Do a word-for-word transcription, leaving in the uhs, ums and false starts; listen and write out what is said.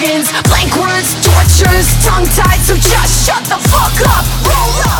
slogans, blank words, tortures, tongue-tied, so just shut the fuck up, roll up.